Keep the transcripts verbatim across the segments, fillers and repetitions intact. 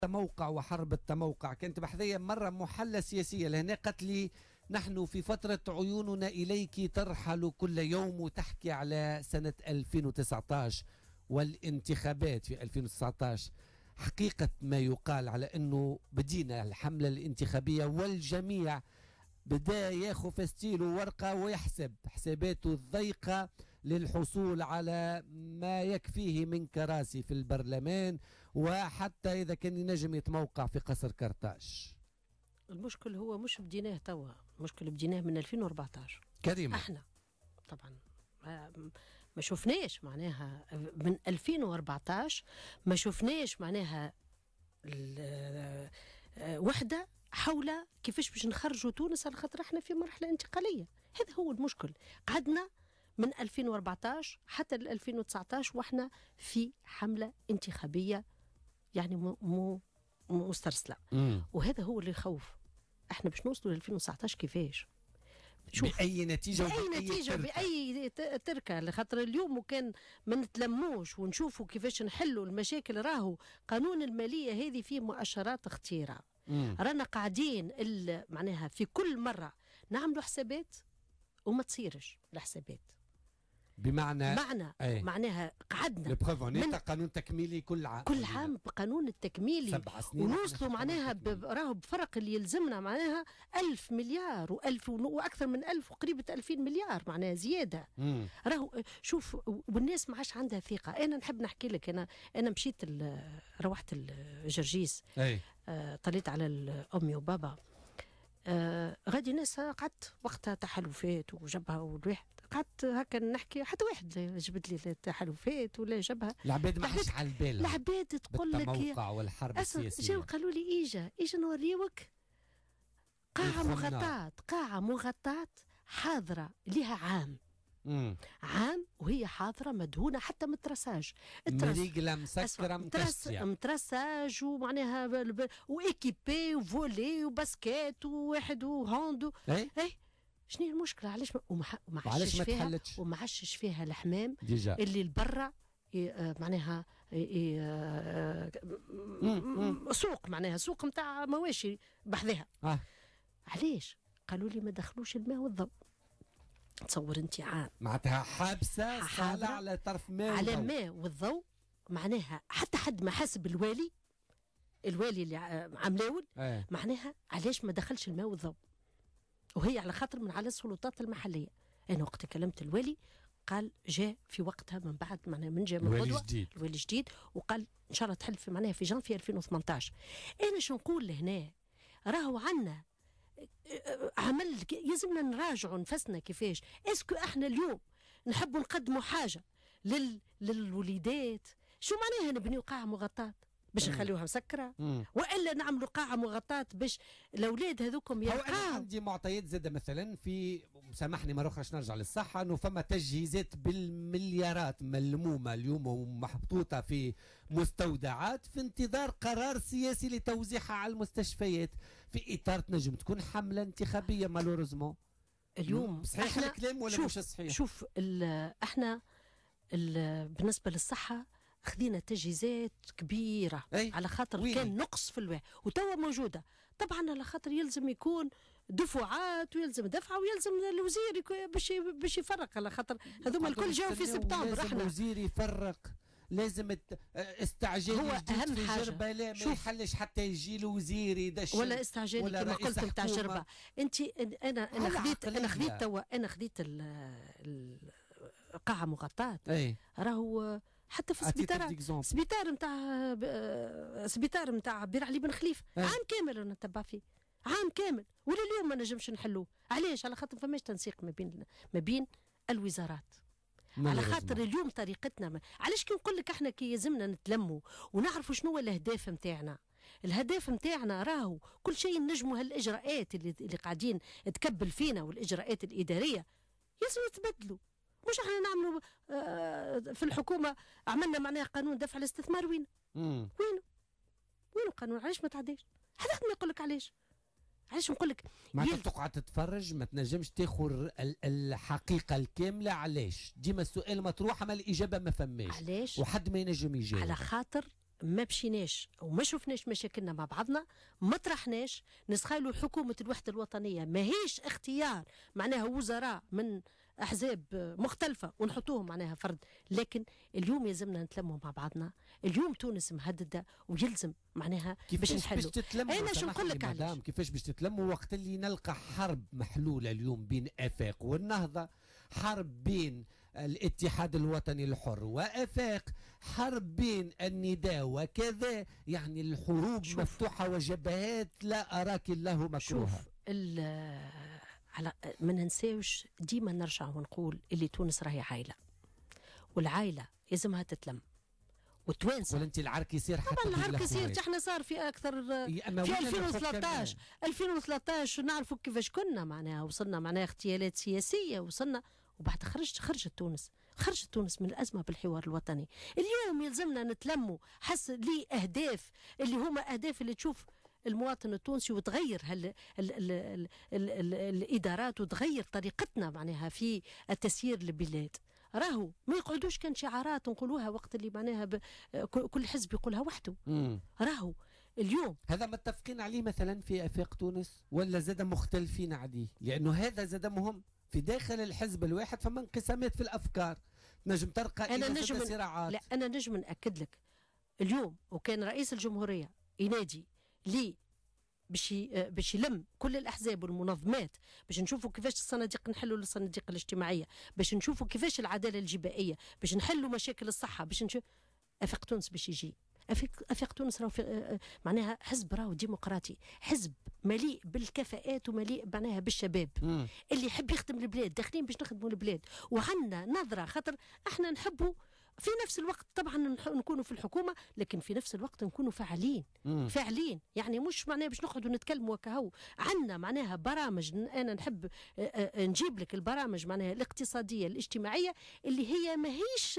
التموقع وحرب التموقع. كنت بحذية مرة محلة سياسية لهنا قالت لي نحن في فترة عيوننا إليك ترحل كل يوم، وتحكي على سنة ألفين وتسعة عشر والانتخابات في ألفين وتسعة عشر. حقيقة ما يقال على أنه بدينا الحملة الانتخابية والجميع بدأ ياخذ فستيل وورقة ويحسب حساباته الضيقة للحصول على ما يكفيه من كراسي في البرلمان، وحتى إذا كان ينجم يتموقع في قصر كرتاج. المشكل هو مش بديناه توا، المشكل بديناه من ألفين وأربعة عشر. كريمة احنا طبعا ما, ما شفناش معناها من ألفين وأربعة عشر، ما شفناش معناها وحدة حول كيفاش باش نخرجوا تونس، على خاطر احنا في مرحلة انتقالية. هذا هو المشكل. قعدنا من ألفين وأربعة عشر حتى ل ألفين وتسعة عشر واحنا في حملة انتخابية يعني مو مو مسترسلة. مم. وهذا هو اللي يخوف. احنا باش نوصلوا ل ألفين وتسعة عشر كيفاش؟ بأي نتيجة بأي وبأي نتيجة تركة. بأي تركة، لخاطر اليوم وكان ما نتلموش ونشوفوا كيفاش نحلوا المشاكل. راهو قانون المالية هذه فيه مؤشرات خطيرة. مم. رانا قاعدين معناها في كل مرة نعملوا حسابات وما تصيرش الحسابات. بمعنى معنى أي. معناها قعدنا من قانون تكميلي كل عام كل عام بقانون التكميلي سبع سنين ونوصلوا معناها راهو بفرق اللي يلزمنا معناها ألف مليار وألف واكثر من ألف وقريبة ألفين مليار معناها زيادة. مم. راهو شوف، والناس ما عادش عندها ثقة. انا نحب نحكي لك، انا انا مشيت روحت الجرجيس، أي. آه طليت على امي وبابا. آه غادي ناس قعدت وقتها تحالفات وجبهه والواحد قعدت هكا نحكي، حتى واحد جبت لي التحالفات ولا جبهه. العباد ما عادش على البال العباد تقول لك بالتموقع والحرب السياسيه. جاو قالوا لي اجا اجا نوريوك قاعه مغطاه، قاعه مغطاه حاضره لها عام. مم. عام وهي حاضره مدهونه حتى من الترساج، مريقله مسكره متسيه مترساج ومعناها وايكيبي وفولي وباسكيت وواحد وهوندو. اي اي شنو هي المشكله؟ علاش ما وما علاش ما فيها تحلتش وما عشش فيها الحمام ديجا اللي لبرا معناها سوق معناها سوق نتاع مواشي بحذها. آه. علاش قالوا لي ما دخلوش الماء والضوء؟ تصور انت عام معناتها حابسه صالة على طرف ماء على الماء والضوء. معناها حتى حد ما حسب الوالي الوالي اللي عملاول آه. معناها علاش ما دخلش الماء والضوء؟ وهي على خاطر من على السلطات المحليه. انا وقت كلمت الوالي قال جاء في وقتها من بعد معناها من جاء من الوالي جديد الوالي جديد وقال ان شاء الله تحل في معناها في جانفي ألفين وثمانية عشر. انا شو نقول لهنا؟ راهو عنا عمل يلزمنا نراجعوا نفسنا كيفاش. اسكو احنا اليوم نحبوا نقدموا حاجه لل... للوليدات؟ شو معناها نبنيو قاعه مغطاه باش نخليوها مسكره؟ مم. والا نعملوا قاعه مغطاه باش الاولاد هذوكم يلقاو؟ انا عندي معطيات زاده مثلا في، سامحني ما اخرش نرجع للصحه، انه فما تجهيزات بالمليارات ملمومه اليوم ومحطوطه في مستودعات في انتظار قرار سياسي لتوزيعها على المستشفيات في اطار تنجم تكون حمله انتخابيه مالوريزمون. اليوم صحيح الكلام ولا مش صحيح؟ شوف ال احنا ال بالنسبه للصحه خذينا تجهيزات كبيره أي. على خاطر ويني. كان نقص في الوعي وتوا موجوده. طبعا على خاطر يلزم يكون دفعات ويلزم دفعه ويلزم الوزير باش باش يفرق، على خاطر هذوما الكل جاوا في سبتمبر. احنا لازم الوزير يفرق، لازم استعجال هو اهم في حاجه جربه. لا ما يحلش حتى يجي له وزير يدش ولا استعجالي كما قلت نتاع جربه. انت انا انا خذيت انا خذيت توا انا خذيت القاعه مغطاه. اي راهو حتى في السبيطار سبيطار نتاع سبيطار نتاع بير علي بن خليفه أي. عام كامل انا نتبع فيه، عام كامل ولا اليوم ما نجمش نحلوه. علاش؟ على خاطر فماش تنسيق ما بين ما بين الوزارات. على خاطر اليوم طريقتنا ما. علاش كي نقول لك احنا كي يلزمنا نتلموا ونعرفوا شنو هو الاهداف نتاعنا؟ الهدف نتاعنا راهو كل شيء نجموا هالاجراءات اللي, اللي قاعدين تكبل فينا والاجراءات الاداريه يلزم يتبدلوا. مش احنا نعملوا آه في الحكومه عملنا معناها قانون دفع الاستثمار وين؟ وينه؟ وين القانون؟ علاش ما تعديش؟ حتى ما يقول لك علاش؟ علاش نقول لك ما تقعد تتفرج ما تنجمش تاخذ الحقيقه الكامله. علاش؟ ديما السؤال مطروح اما الاجابه ما فماش. علاش؟ وحد ما ينجم يجاوب. على خاطر ما مشيناش وما شفناش مشاكلنا مع بعضنا، ما طرحناش نسخالوا حكومة الوحدة الوطنية ماهيش اختيار معناها وزراء من أحزاب مختلفة ونحطوهم معناها فرد، لكن اليوم يلزمنا نتلموا مع بعضنا. اليوم تونس مهددة ويلزم معناها باش نحلوا. أنا شو نقول لك علاش كيفاش باش تتلموا وقت اللي نلقى حرب محلولة اليوم بين آفاق والنهضة، حرب بين الاتحاد الوطني الحر وآفاق، حرب بين النداء وكذا، يعني الحروب شوف. مفتوحة وجبهات لا أراك الله مكروهة. على ما ننساوش ديما نرجع ونقول اللي تونس راهي عائلة، والعائلة لازمها تتلم وتوانسه. ولا انت العرك يصير حتى طبعا العرك يصير، احنا صار في اكثر في ألفين وثلاثطاش ألفين وثلاثطاش نعرفوا كيفاش كنا معناها، وصلنا معناها اغتيالات سياسية، وصلنا وبعد خرجت خرجت تونس خرجت تونس من الأزمة بالحوار الوطني. اليوم يلزمنا نتلموا حس لي أهداف اللي هما أهداف اللي تشوف المواطن التونسي وتغير هال ال ال ال ال ال ال الإدارات وتغير طريقتنا معناها في التسيير للبلاد. راهو ما يقعدوش كان شعارات نقولوها وقت اللي معناها كل حزب يقولها وحده. راهو اليوم هذا متفقين عليه مثلا في آفاق تونس ولا زاد مختلفين عليه؟ لأنه هذا زاد مهم في داخل الحزب الواحد، فما انقسامات في الأفكار نجم ترقى أنا إلى نجم صراعات. لا أنا نجم نأكد لك اليوم وكان رئيس الجمهورية ينادي لي باش باش يلم كل الاحزاب والمنظمات باش نشوفوا كيفاش الصناديق نحلوا الصناديق الاجتماعيه، باش نشوفوا كيفاش العداله الجبائيه، باش نحلوا مشاكل الصحه، باش نشوف آفاق تونس باش يجي. آفاق تونس راهو معناها حزب راهو ديمقراطي، حزب مليء بالكفاءات ومليء معناها بالشباب م. اللي يحب يخدم البلاد، داخلين باش نخدموا البلاد، وعندنا نظره خاطر احنا نحبوا في نفس الوقت طبعا نكونوا في الحكومه، لكن في نفس الوقت نكونوا فاعلين مم. فاعلين، يعني مش معناها باش نقعدوا نتكلموا وكهو. عندنا معناها برامج، انا نحب نجيب لك البرامج معناها الاقتصاديه الاجتماعيه اللي هي ماهيش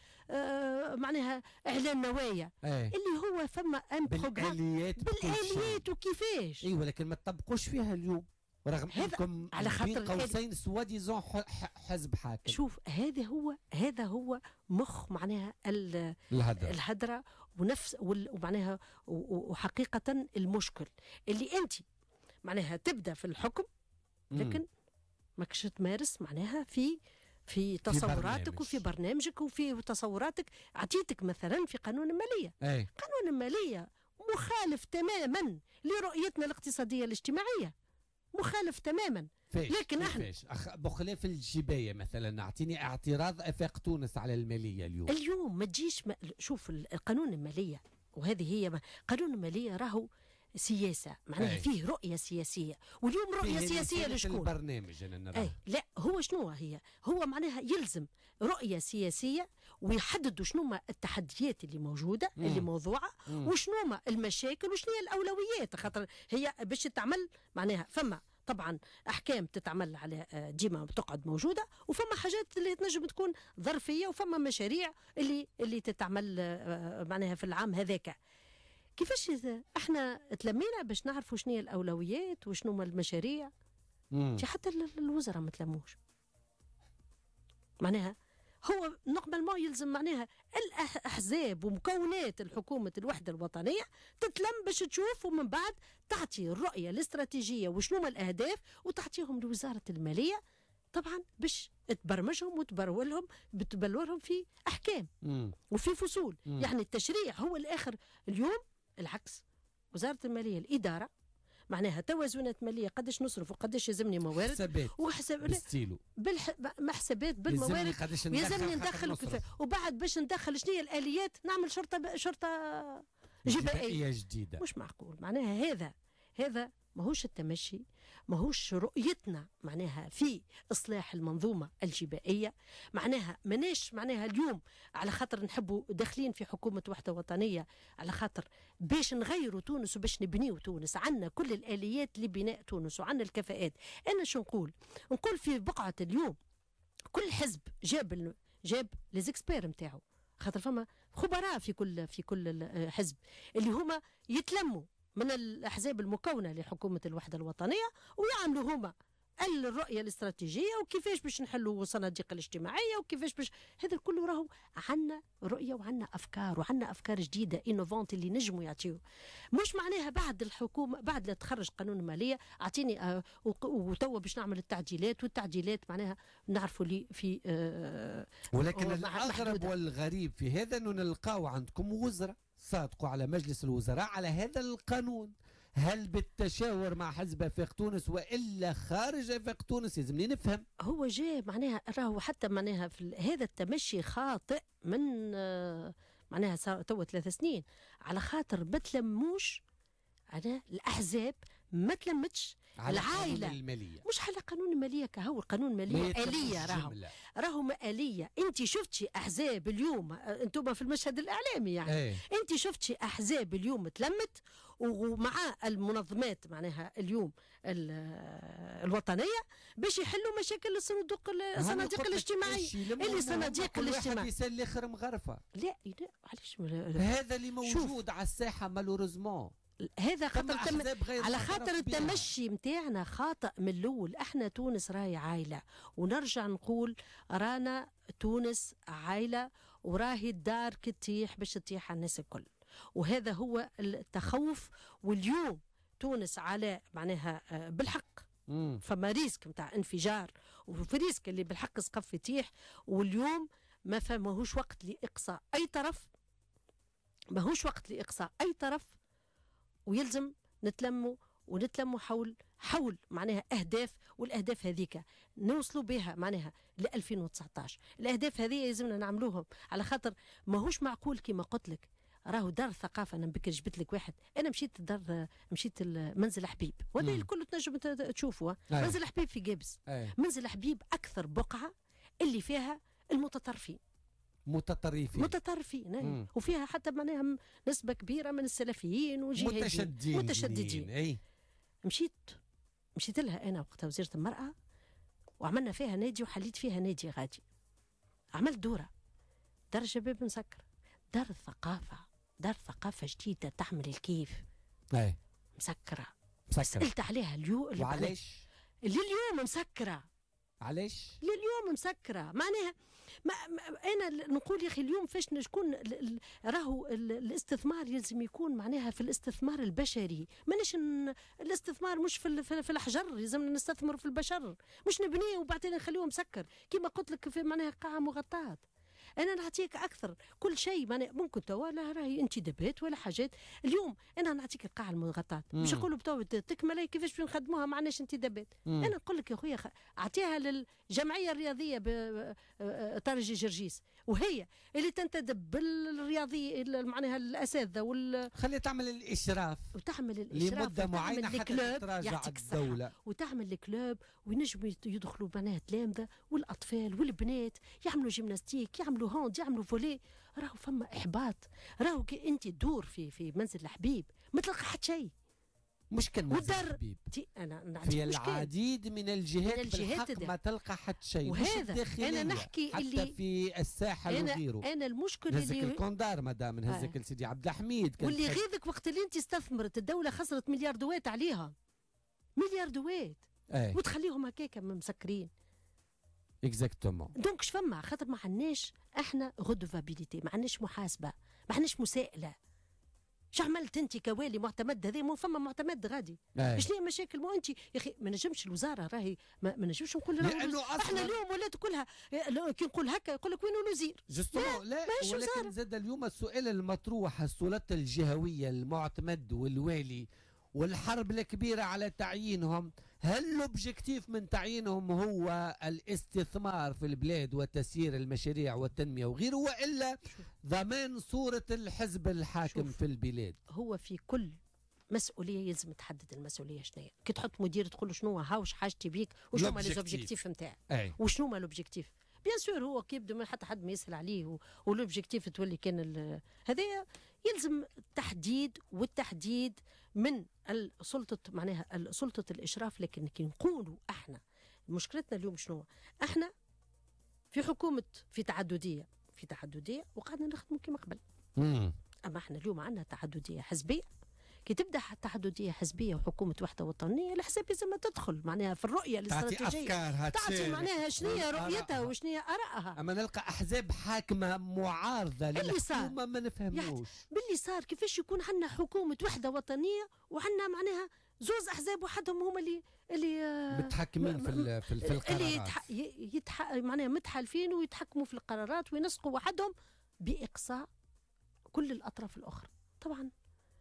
معناها اعلان نوايا، أيه. اللي هو فما ان بالاليات بالاليات وكيفاش ايوه، لكن ما تطبقوش فيها اليوم رغم انكم على خاطر قوسين سواديزون حزب حاكم. شوف هذا هو هذا هو مخ معناها الهدرة, الهدرة ونفس ومعناها وحقيقة المشكل اللي أنت معناها تبدأ في الحكم لكن ما كش تمارس معناها في في تصوراتك في وفي برنامجك وفي تصوراتك. عطيتك مثلا في قانون المالية، أي. قانون المالية مخالف تماما لرؤيتنا الاقتصادية الاجتماعية، مخالف تماما. لكن احنا بخلاف الجبايه مثلا، اعطيني اعتراض آفاق تونس على الماليه اليوم. اليوم ما تجيش ما شوف القانون الماليه، وهذه هي ما قانون الماليه راهو سياسه معناها فيه رؤيه سياسيه، واليوم رؤيه سياسيه لشكون؟ البرنامج انا نرى. أي لا هو شنو هي؟ هو معناها يلزم رؤيه سياسيه ويحددوا شنو ما التحديات اللي موجوده مم. اللي موضوعه مم. وشنو ما المشاكل وشنو هي الاولويات، خاطر هي باش تعمل معناها فما طبعا احكام تتعمل على ديما تقعد موجوده، وفما حاجات اللي تنجم تكون ظرفيه، وفما مشاريع اللي اللي تتعمل معناها في العام هذاك. كيفاش احنا تلمينا باش نعرفوا شنو هي الاولويات وشنو ما المشاريع؟ حتى الوزراء ما تلموش معناها. هو نقبل ما يلزم معناها الأحزاب ومكونات الحكومة الوحدة الوطنية تتلم باش تشوف، ومن بعد تعطي الرؤية الاستراتيجية وشنو ما الأهداف وتعطيهم لوزارة المالية طبعا باش تبرمجهم وتبرولهم بتبلورهم في أحكام مم. وفي فصول. مم. يعني التشريع هو الآخر. اليوم العكس، وزارة المالية الإدارة معناها توازنات ماليه، قداش نصرف وقداش يلزمني موارد، حسابات وحساب بالستيلو بالح... حسابات بالموارد يلزمني ندخل كيف، وبعد باش ندخل شنو هي الاليات نعمل شرطه ب... شرطه جبائيه جديده. مش معقول معناها. هذا هذا ماهوش التمشي، ماهوش رؤيتنا معناها في إصلاح المنظومة الجبائية. معناها مناش معناها اليوم على خاطر نحبوا داخلين في حكومة وحدة وطنية على خاطر باش نغيروا تونس وباش نبنيوا تونس. عنا كل الآليات لبناء تونس وعنا الكفاءات. أنا شو نقول نقول في بقعة اليوم كل حزب جاب جاب ليزكسبير نتاعو، خاطر فما خبراء في كل في كل حزب اللي هما يتلموا من الأحزاب المكونة لحكومة الوحدة الوطنية ويعملوا هما الرؤيه الاستراتيجيه وكيفاش باش نحلوا الصناديق الاجتماعيه وكيفاش باش هذا كله راهو عندنا رؤيه وعندنا افكار وعندنا افكار جديده انوفونت اللي نجموا يعطيو. مش معناها بعد الحكومه بعد لا تخرج قانون الماليه اعطيني آه وتوا باش نعمل التعديلات والتعديلات معناها نعرفوا لي في آه ولكن الاغرب والغريب في هذا انه نلقاو عندكم وزراء صادقوا على مجلس الوزراء على هذا القانون. هل بالتشاور مع حزب افاق تونس والا خارج افاق تونس؟ لازمني نفهم. هو جاء معناها راهو حتى معناها في هذا التمشي خاطئ من آه معناها صار توا ثلاث سنين على خاطر ما تلموش على الاحزاب ما تلمتش على العائله المالية. مش على قانون الماليه كهو القانون الماليه آلية راهو راهو ما آلية. انت شفتي احزاب اليوم انتم في المشهد الاعلامي يعني ايه. انت شفتي احزاب اليوم تلمت ومع المنظمات معناها اليوم الوطنيه باش يحلوا مشاكل الصندوق الصناديق الاجتماعيه اللي صناديق الاجتماع يسال الاخر مغرفه. لا لا علاش هذا اللي موجود على الساحه مالوريزمون. هذا خاطر تم... على خاطر التمشي متاعنا خاطئ من الاول. احنا تونس راهي عائله ونرجع نقول رانا تونس عائله وراهي الدار كتيح باش تطيح على الناس الكل وهذا هو التخوف. واليوم تونس على معناها بالحق مم. فما ريسك نتاع انفجار وفي ريسك اللي بالحق سقف يطيح واليوم ما فماهوش وقت لاقصاء اي طرف ماهوش وقت لاقصاء اي طرف ويلزم نتلموا ونتلموا حول حول معناها اهداف والاهداف هذيك نوصلوا بها معناها ل ألفين وتسعطاش. الاهداف هذه لازمنا نعملوهم على خاطر ماهوش معقول كما قلت لك راهو دار الثقافه. انا بكري جبت لك واحد انا مشيت دار مشيت منزل حبيب ولا الكل تنجم تشوفوا منزل حبيب في جابس. أي. منزل حبيب اكثر بقعه اللي فيها المتطرفين متطرفين متطرفين وفيها حتى معناها نسبه كبيره من السلفيين وجهاديين متشددين متشددين. أي. مشيت مشيت لها انا وقتها وزيره المراه وعملنا فيها نادي وحليت فيها نادي غادي. عملت دوره دار شباب مسكر دار الثقافه دار ثقافه جديده تحمل الكيف. اي مسكره مسكره سالت عليها اليوم وعلاش لليوم مسكره علاش لليوم مسكره معناها ما ما انا نقول يا اخي اليوم فاش شكون راهو الاستثمار يلزم يكون معناها في الاستثمار البشري. ماناش الاستثمار مش في في الاحجار لازمنا نستثمر في البشر مش نبنيه وبعدين نخليه مسكر كما قلت لك في معناها قاعه مغطاه. انا نعطيك اكثر كل شيء ممكن توا لا راهي انتدابات ولا حاجات. اليوم انا نعطيك القاعه المغطاه باش نقولوا بتو تكمل كيفاش باش نخدموها ما عندناش انتدابات. انا نقول لك يا خويا اعطيها للجمعيه الرياضيه طارجي جرجيس وهي اللي تنتدب بالرياضي معناها الاساتذه وال خليها تعمل الاشراف وتعمل الاشراف لمده معينه حتى تتراجع الدوله وتعمل الكلوب وينجموا يدخلوا بنات تلامذه والاطفال والبنات يعملوا جيمناستيك يعملوا هوند يعملوا فولي. راهو فما احباط راهو كي انت تدور في في منزل الحبيب ما تلقى حتى شيء مش كان منزل الحبيب انا في العديد من الجهات, من الجهات بالحق ما تلقى حتى شيء. وهذا انا نحكي حتى اللي في الساحل أنا وغيره. انا المشكل نهزك اللي الكوندار مدام نهزك آه. لسيدي عبد الحميد واللي غيظك وقت اللي انت استثمرت الدوله خسرت مليار دوات عليها مليار دوات آه. وتخليهم هكاك مسكرين اكزاكتومون. دونك شفما خاطر ما عندناش احنا غدوفابيليتي ما عندناش محاسبه ما عندناش مساءله. شو عملت انت كوالي معتمد هذا مو فما معتمد غادي شنو هي مشاكل مو انت يا اخي ما نجمش الوزاره راهي ما, ما نجمش نقول لانه احنا اليوم ولات كلها كي نقول هكا يقول لك وين الوزير جوستومون لا, لا ولكن زاد اليوم السؤال المطروح السلطات الجهويه المعتمد والوالي والحرب الكبيره على تعيينهم هل الاوبجيكتيف من تعيينهم هو الاستثمار في البلاد وتسيير المشاريع والتنميه وغيره والا ضمان صوره الحزب الحاكم في البلاد؟ هو في كل مسؤوليه يلزم تحدد المسؤوليه شنو هي. كي تحط مدير تقول له شنو هاوش حاجتي بيك وشنو هما لوبجيكتيف نتاعك وشنو هما لوبجيكتيف. بيان سور هو كي يبدو حتى حد ما يسهل عليه ولوبجيكتيف تولي كان هذا يلزم التحديد والتحديد من السلطة معناها سلطة الإشراف. لكن كي نقولوا احنا مشكلتنا اليوم شنو؟ احنا في حكومة في تعددية في تعددية وقعدنا نخدموا كما قبل. مم. أما احنا اليوم عندنا تعددية حزبية كي تبدا تحدديه حزبيه وحكومه وحده وطنيه الحزب لازم تدخل معناها في الرؤيه الاستراتيجيه، تعطي تعطي معناها شنو هي رؤيتها وشنو هي ارائها. اما نلقى احزاب حاكمه معارضه للحكومه ما نفهموش باللي صار. كيفاش يكون عندنا حكومه وحده وطنيه وعندنا معناها زوز احزاب وحدهم هما اللي اللي متحكمين في في, في القرارات، اللي يتح... يتح... معناها متحالفين ويتحكموا في القرارات وينسقوا وحدهم باقصاء كل الاطراف الاخرى. طبعا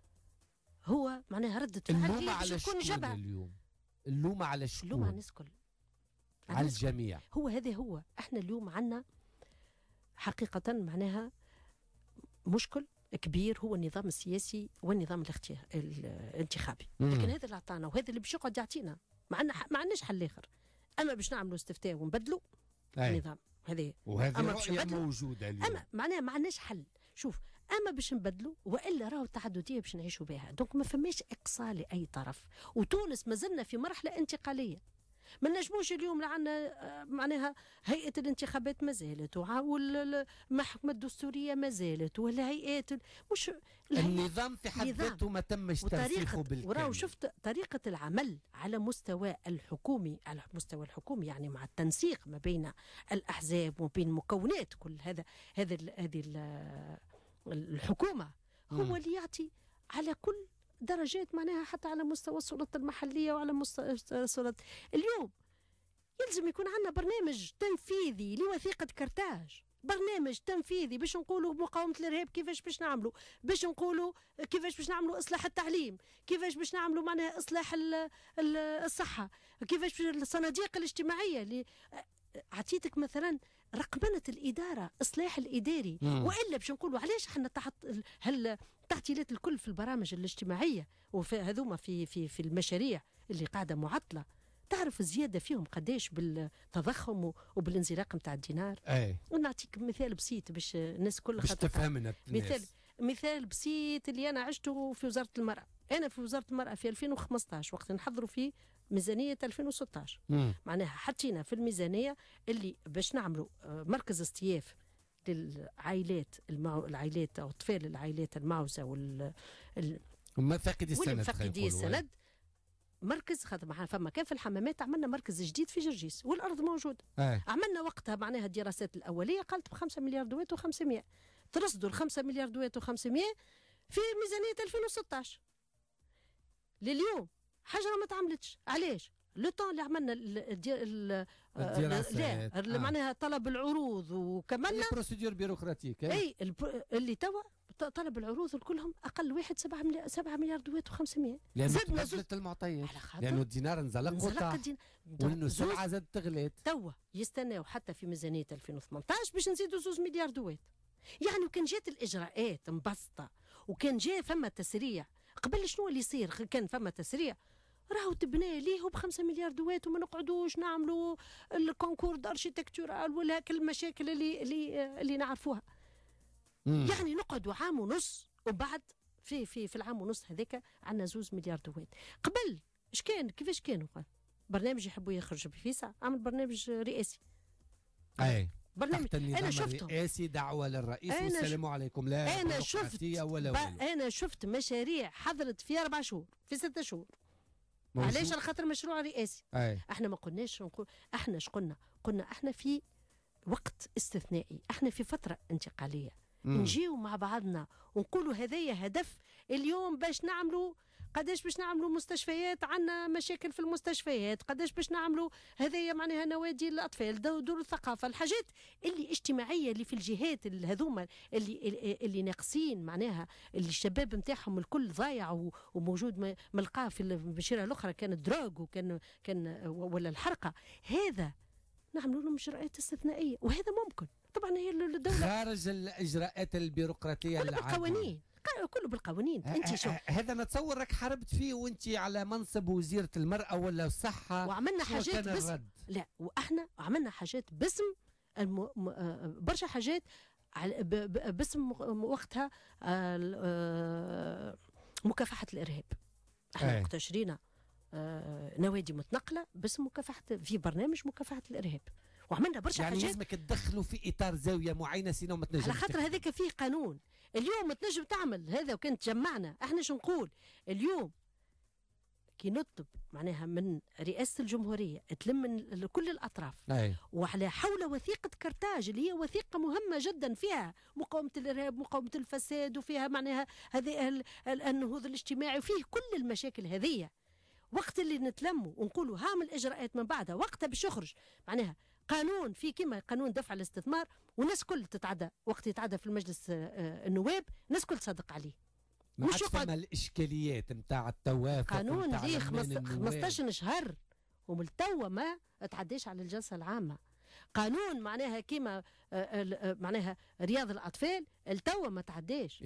هو معناها ردة فعل اللومة على شكون اليوم؟ اللومة على شكون؟ اللومة على الناس الكل، على الجميع. هو هذا هو. احنا اليوم عندنا حقيقة معناها مشكل كبير هو النظام السياسي والنظام الانتخابي، لكن هذا اللي عطانا وهذا اللي باش يقعد يعطينا. ما عندناش حل اخر، اما باش نعملوا استفتاء ونبدلوا النظام هذه، وهذه الرؤية موجودة اليوم. اما معناها ما عندناش حل. شوف، اما باش نبدلوا والا راهو التعدديه باش نعيشوا بها. دونك ما فماش اقصاء لاي طرف، وتونس ما زلنا في مرحله انتقاليه. ما نجموش اليوم عندنا معناها هيئه الانتخابات ما زالت والمحكمه الدستوريه ما زالت ولا هيئات مش النظام في حد ذاته ما تمش ترسيخه بالكامل. وراو شفت طريقه العمل على مستوى الحكومي، على مستوى الحكومي يعني مع التنسيق ما بين الاحزاب وبين مكونات كل هذا هذا هذه الحكومه هو م. اللي يعطي على كل درجات معناها حتى على مستوى السلطة المحلية وعلى مستوى السلطة. اليوم يلزم يكون عندنا برنامج تنفيذي لوثيقة كرتاج، برنامج تنفيذي باش نقولوا مقاومة الإرهاب كيفاش باش نعملوا، باش نقولوا كيفاش باش نعملوا إصلاح التعليم، كيفاش باش نعملوا معناها إصلاح الصحة، كيفاش الصناديق الاجتماعية اللي عطيتك مثلا رقمنة الإدارة، إصلاح الإداري. مم. وإلا باش نقولوا علاش احنا تحت هل التعطيلات الكل في البرامج الاجتماعية وفي هذوما في في في المشاريع اللي قاعدة معطلة. تعرف الزيادة فيهم قداش بالتضخم وبالانزلاق نتاع الدينار. أي. ونعطيك مثال بسيط باش الناس كلها باش تفهمنا. مثال مثال بسيط اللي أنا عشته في وزارة المرأة. أنا في وزارة المرأة في ألفين وخمسطاش وقت نحضروا في ميزانية ألفين وستطاش، مم. معناها حطينا في الميزانية اللي باش نعملوا مركز استياف للعائلات المعو... العائلات أو أطفال العائلات المعوزة وال ال... ما فاقدي السند، فاقدي السند. مركز خاطر فما كان في الحمامات عملنا مركز جديد في جرجيس والأرض موجودة. آه. عملنا وقتها معناها الدراسات الأولية قالت بخمسة مليار دوات وخمسمائة، ترصدوا الخمسة مليار دوات وخمسمائة في ميزانية ألفين وستطاش. لليوم حاجه ما تعملتش. علاش؟ لو طون اللي عملنا الدراسات آه. معناها طلب العروض وكملنا البروسيدور بيروقراطيك. اي اللي توا طلب العروض كلهم اقل واحد سبعة مليار سبعة مليار دوات وخمسمائة. لانه تبدلت المعطيات، لانه الدينار انزلق وطاح وانه السلعه زادت تغليت. توا يستناو حتى في ميزانيه ألفين وثمنطاش باش نزيدوا زوز مليار دوات. يعني وكان جات الاجراءات مبسطه وكان جاء فما تسريع قبل شنو اللي يصير، كان فما تسريع راهو تبنى ليه بخمسة مليار دوات وما نقعدوش نعملوا الكونكور دارشيتكتورال ولا هاك المشاكل اللي اللي اللي نعرفوها. مم. يعني نقعدوا عام ونص وبعد في في في العام ونص هذاك عندنا زوز مليار دوات. قبل اش كان كيفاش كانوا برنامج يحبوا يخرج بفيسا، عمل برنامج رئاسي. اي برنامج انا شفته رئاسي دعوه للرئيس والسلام عليكم. لا انا شفت ولا ولا. انا شفت مشاريع حضرت في اربع شهور في ستة شهور. علاش؟ على خاطر مشروع رئاسي. أي. احنا ما قلناش نقول احنا اش قلنا؟ قلنا احنا في وقت استثنائي، احنا في فتره انتقاليه. مم. نجيو مع بعضنا ونقولوا هذايا هدف اليوم باش نعملوا قداش باش نعملوا مستشفيات، عندنا مشاكل في المستشفيات، قداش باش نعملوا هذايا معناها نوادي الاطفال، دور الثقافه، الحاجات اللي اجتماعيه اللي في الجهات هذوما اللي اللي ناقصين معناها اللي الشباب نتاعهم الكل ضايع وموجود ملقاه في المشاريع الاخرى، كان الدروغ وكان كان ولا الحرقه. هذا نعملوا لهم اجراءات استثنائيه وهذا ممكن. طبعا هي الدوله خارج الاجراءات البيروقراطيه اللي بالقوانين، كله بالقوانين. انت شو هذا نتصور راك حاربت فيه وانت على منصب وزيره المراه ولا الصحه، وعملنا حاجات بس لا واحنا عملنا حاجات باسم الم... برشا حاجات باسم وقتها مكافحه الارهاب. احنا وقت شرينا نوادي متنقله باسم مكافحه في برنامج مكافحه الارهاب وعملنا برشا يعني حاجات. يعني لازمك تدخلوا في اطار زاويه معينه سينو ما تنجمش على خاطر هذاك فيه قانون. اليوم تنجم تعمل هذا وكان تجمعنا احنا شو نقول اليوم كي نطلب معناها من رئاسة الجمهورية تلم من كل الأطراف أي. وعلى حول وثيقة كرتاج اللي هي وثيقة مهمة جدا فيها مقاومة الإرهاب مقاومة الفساد وفيها معناها هذه النهوض الاجتماعي وفيه كل المشاكل هذه وقت اللي نتلموا ونقولوا هام الإجراءات من بعدها وقتها باش يخرج معناها قانون في كما قانون دفع الاستثمار والناس كل تتعدى وقت يتعدى في المجلس النواب الناس كل تصدق عليه ما عادش فما الاشكاليات نتاع التوافق قانون ليه خمسطاش شهر ومن توا ما تعديش على الجلسه العامه قانون معناها كيما معناها رياض الاطفال التوا ما تعداش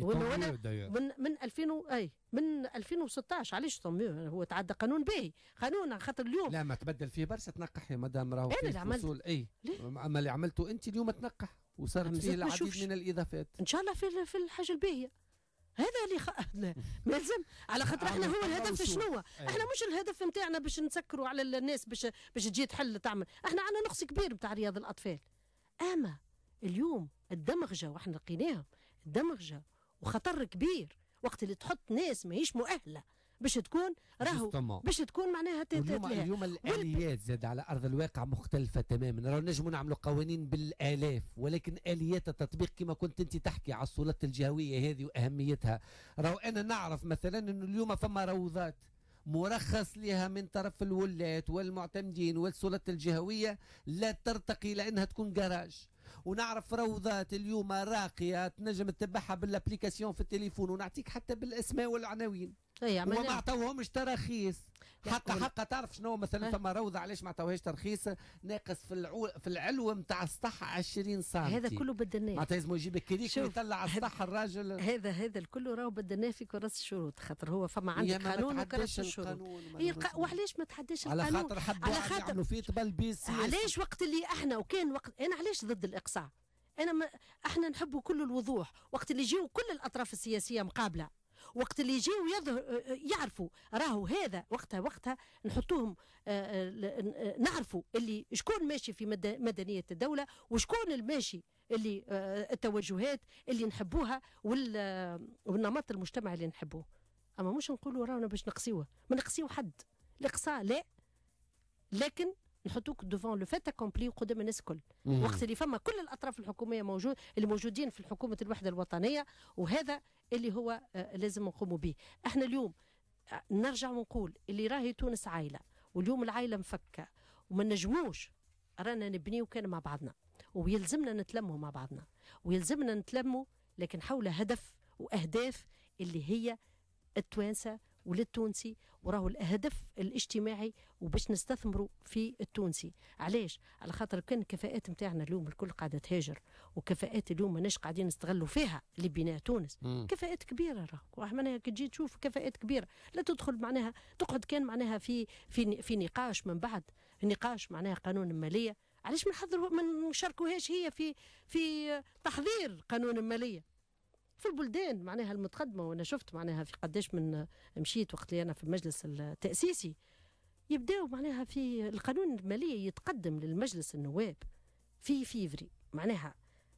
من من ألفين اي من ألفين وستطاش علاش طميو هو تعدى قانون باهي قانون خاطر اليوم لا ما تبدل فيه برشا تنقح يا مدام راهو انا اللي عملت اي اما اللي عملته انت اليوم تنقح وصارت فيه العديد من الاضافات ان شاء الله في في الحاجه الباهيه هذا اللي خ... ما لازم على خاطر احنا هو الهدف شنو؟ احنا مش الهدف نتاعنا باش نسكروا على الناس باش باش تجي تحل تعمل، احنا عندنا نقص كبير بتاع رياض الاطفال. اما اليوم الدمغجه واحنا لقيناهم الدمغجه وخطر كبير وقت اللي تحط ناس ماهيش مؤهله باش تكون راهو باش تكون معناها اليوم, اليوم الاليات زاد على ارض الواقع مختلفه تماما. راهو نجموا نعملوا قوانين بالالاف ولكن اليات التطبيق كما كنت انت تحكي على السلطات الجهويه هذه واهميتها. راهو انا نعرف مثلا انه اليوم فما روضات مرخص لها من طرف الولاة والمعتمدين والسلطات الجهويه لا ترتقي لانها تكون جراج. ونعرف روضات اليوم راقيه تنجم تتبعها بالابليكاسيون في التليفون ونعطيك حتى بالاسماء والعناوين وما عطوهمش تراخيص. حق حق تعرف شنو مثلا فما روضه علاش ما عطوهاش ترخيص ناقص في العو... في العلو نتاع السطح عشرين سنتي. هذا كله بدلناه معناتها لازم يجيب كريك ويطلع على السطح الراجل. هذا هذا الكل راهو بدلناه في كراسه الشروط خاطر هو فما عندك قانون وكراسه الشروط. هي الق... وعلاش ما تحداش القانون؟ على خاطر حبوا على خاطر يعملوا فيه طبل بيس. علاش وقت اللي احنا وكان وقت انا علاش ضد الاقصاء؟ انا ما... احنا نحبوا كل الوضوح وقت اللي يجيو كل الاطراف السياسيه مقابله وقت اللي يجيو يعرفوا راهو هذا وقتها وقتها نحطوهم نعرفوا اللي شكون ماشي في مدنيه الدوله وشكون الماشي اللي التوجهات اللي نحبوها والنمط المجتمعي اللي نحبوه. اما مش نقولوا رانا باش نقصيوه ما نقصيو حد الاقصاء لا لكن نحطوك دوفون لو فات اكومبلي قدام الناس الكل وقت اللي فما كل الاطراف الحكوميه موجود اللي موجودين في الحكومه الوحده الوطنيه وهذا اللي هو آه لازم نقوموا به. احنا اليوم آه نرجع ونقول اللي راهي تونس عائله واليوم العائله مفكه وما نجموش رانا نبنيو كان مع بعضنا ويلزمنا نتلموا مع بعضنا ويلزمنا نتلموا لكن حول هدف واهداف اللي هي التوانسه وللتونسي وراهو الهدف الاجتماعي وباش نستثمروا في التونسي. علاش؟ على خاطر كان الكفاءات نتاعنا اليوم الكل قاعده تهاجر وكفاءات اليوم ماناش قاعدين نستغلوا فيها لبناء تونس. مم. كفاءات كبيره راهو معناها كي تجي تشوف كفاءات كبيره لا تدخل معناها تقعد كان معناها في في في نقاش من بعد نقاش معناها قانون الماليه. علاش ما نحضروا ما نشاركوهاش هي في في تحضير قانون الماليه في البلدان معناها المتقدمه. وانا شفت معناها في قداش من مشيت وقت اللي انا في المجلس التاسيسي يبداو معناها في القانون الماليه يتقدم للمجلس النواب في فيفري معناها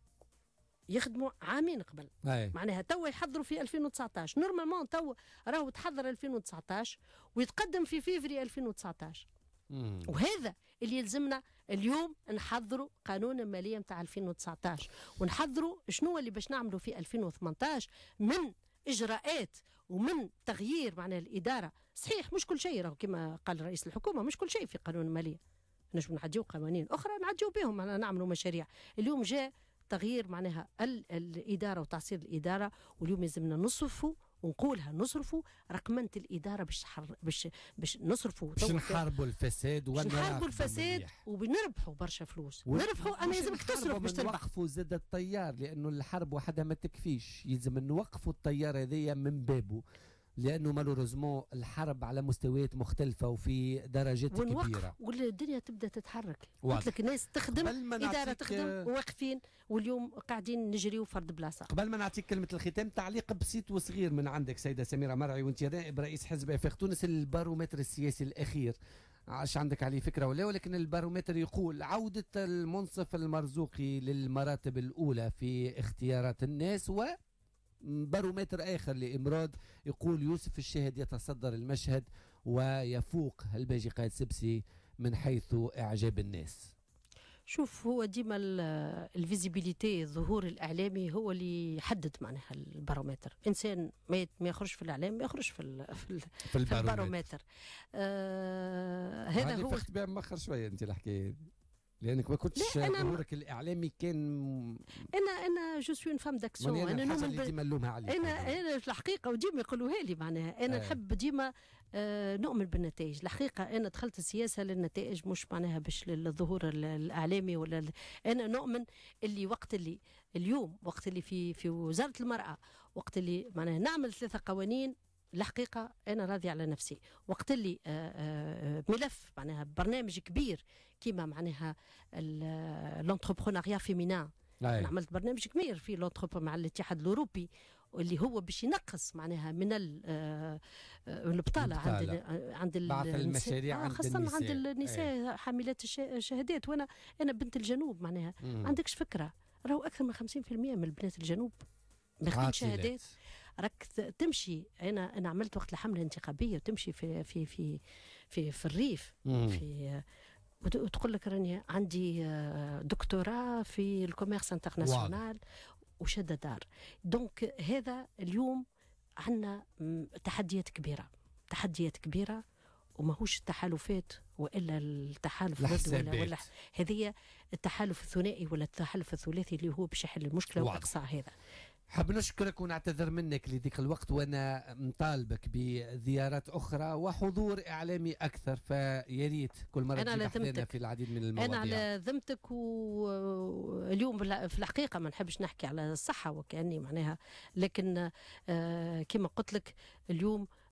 يخدموا عامين قبل. أي. معناها تو يحضروا في ألفين وتسعطاش نورمالمون تو راهو تحضر ألفين وتسعطاش ويتقدم في فيفري ألفين وتسعطاش. مم. وهذا اللي يلزمنا اليوم نحضروا قانون الماليه نتاع ألفين وتسعطاش ونحضروا شنو اللي باش نعملوا في ألفين وثمانطاش من اجراءات ومن تغيير معناها الاداره. صحيح مش كل شيء راهو كما قال رئيس الحكومه مش كل شيء في قانون الماليه نجم نعديو قوانين اخرى نعديو بهم نعملوا مشاريع. اليوم جاء تغيير معناها الاداره وتعصير الاداره واليوم لازمنا نصرفوا ونقولها نصرفوا رقمنه الاداره باش حر... باش باش نصرفوا باش نحاربوا الفساد ونحاربوا الفساد وبنربحوا برشا فلوس و... نربحوا انا لازمك تصرف باش تربح. نوقفوا زاد الطيار لانه الحرب وحدها ما تكفيش يلزم نوقفوا الطيار هذايا من بابه لانه مالوريزمون الحرب على مستويات مختلفه وفي درجات كبيره والدنيا تبدا تتحرك. قلت لك الناس تخدم اداره تخدم واقفين واليوم قاعدين نجريوا فرد بلاصه. قبل ما نعطيك كلمه الختام تعليق بسيط وصغير من عندك سيده سميره مرعي وانت نائب رئيس حزب افاق تونس البارومتر السياسي الاخير عاش عندك عليه فكره ولا ولكن البارومتر يقول عوده المنصف المرزوقي للمراتب الاولى في اختيارات الناس و بارومتر آخر لإمراض يقول يوسف الشاهد يتصدر المشهد ويفوق الباجي قائد سبسي من حيث إعجاب الناس. شوف، هو ديما الفيزيبيليتي، الظهور الاعلامي هو اللي يحدد معناها البارومتر. انسان ما يخرج في الاعلام ما يخرج في ال في, ال في البارومتر, البارومتر. آه هذا هو فخت بها مؤخر شويه انت الحكايه، لانك ما كنتش ظهورك الاعلامي كان. انا انا جو سوي اون فام داكسيون، انا نؤمن اللي ديما نلومها عليك. انا انا في الحقيقه وديما يقولوها لي معناها انا آه. نحب ديما آه نؤمن بالنتائج. الحقيقه انا دخلت السياسه للنتائج، مش معناها باش للظهور الاعلامي ولا. انا نؤمن اللي وقت اللي اليوم وقت اللي في في وزاره المراه، وقت اللي معناها نعمل ثلاثه قوانين، الحقيقه انا راضي على نفسي. وقت اللي آآ آآ ملف معناها برنامج كبير كيما معناها لونتربرونيا فيمينا، انا عملت برنامج كبير في لونتربر مع الاتحاد الاوروبي اللي هو باش ينقص معناها من البطاله عند عند المشاريع عند خاصه النساء. عند النساء حاملات الشهادات. وانا انا بنت الجنوب معناها ما عندكش فكره، راهو اكثر من خمسين بالمئة من البنات الجنوب ماخذين شهادات. راك تمشي، انا انا عملت وقت الحمله الانتخابيه وتمشي في في في في, في الريف مم. في وتقول لك راني عندي دكتوراه في الكوميرس انترناسيونال وشهاده دار. دونك هذا اليوم عندنا تحديات كبيره، تحديات كبيره، وماهوش التحالفات والا التحالف ولا ولا هذه التحالف الثنائي ولا التحالف الثلاثي اللي هو باش يحل المشكله واقصى هذا. حاب نشكرك ونعتذر منك لذيك الوقت، وانا مطالبك بزيارات اخرى وحضور اعلامي اكثر، فياريت كل مره تجي تحضرنا في العديد من المواضيع. انا على ذمتك. واليوم في الحقيقه ما نحبش نحكي على الصحه وكاني معناها، لكن آه كما قلت لك اليوم